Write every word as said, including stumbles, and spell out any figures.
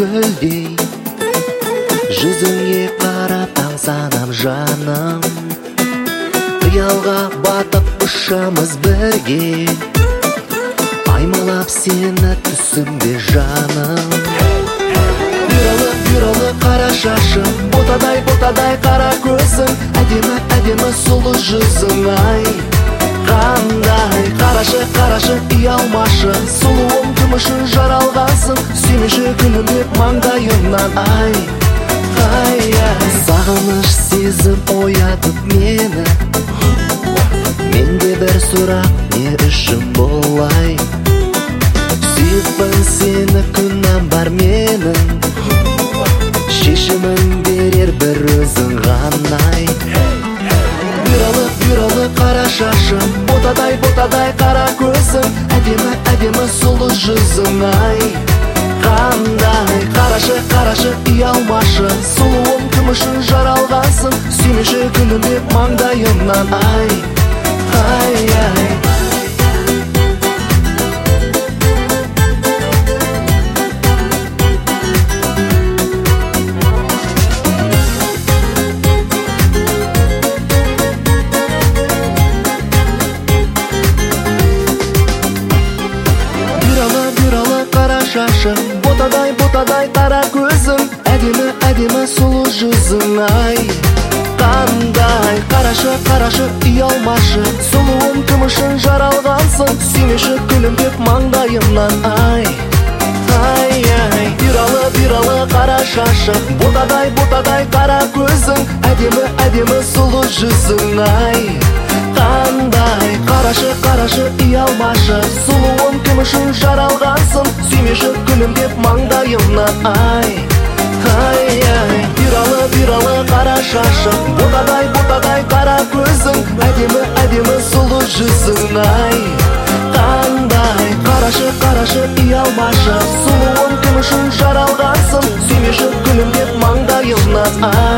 гүлдей, жүзіңе қарап таң санам жаным. Қиялға батып ұшамыз бірге, аймалап сені түсімде жаным. Бюралы, бюралы қара шашым, ботадай, ботадай қара көзің, әдемі, әдемі сұлу жүзің, ай. Қандай, қарашы, қарашы, ұялмашы, сұлуым күмішін жаралғансың, сүймеші күнім деп маңдайымнан, ай. Ай, ай, сағыныш сезім оятып мені, менде бір сұрақ, не үшін болай? Сүйіппін сені, күнәм бар менің, шешімін берер бір өзің ғанай. Бюралы, бюралы қара шашым, ботадай, ботадай қара көзің, әдемі, әдемі сұлу жүзің, ай. Қандай, қарашы, қарашы, ұялмашы, сұлуым күмішін жаралғансың, сүймеші күнім деп маңдайымнан, ай. Ай, ай. Шашым, ботадай, ботадай қара көзің, әдемі, әдемі сұлу жүзің, ай. Қандай, қарашы, қарашы, ұялмашы, сұлуым күмішін жаралғансың, сүймеші күнім деп маңдайымнан, ай. Ай, ай, бюралы, бюралы қара шашым, ботадай, ботадай қара көзің, әдемі, әдемі сұлу жүзің, ай. Қандай, қарашы, қарашы, ұялмашы, сұлуым күмішін жаралғансың, сүймеші күнім деп маңдайымнан, ай. Ай, ай, бюралы, бюралы қара шашым, ботадай, ботадай қара көзің, әдемі, әдемі сұлу жүзің, ай. Қандай, қарашы, қарашы, ұялмашы, сұлуым күмішін жаралғансың, сүймеші күнім деп маңдайымнан, ай.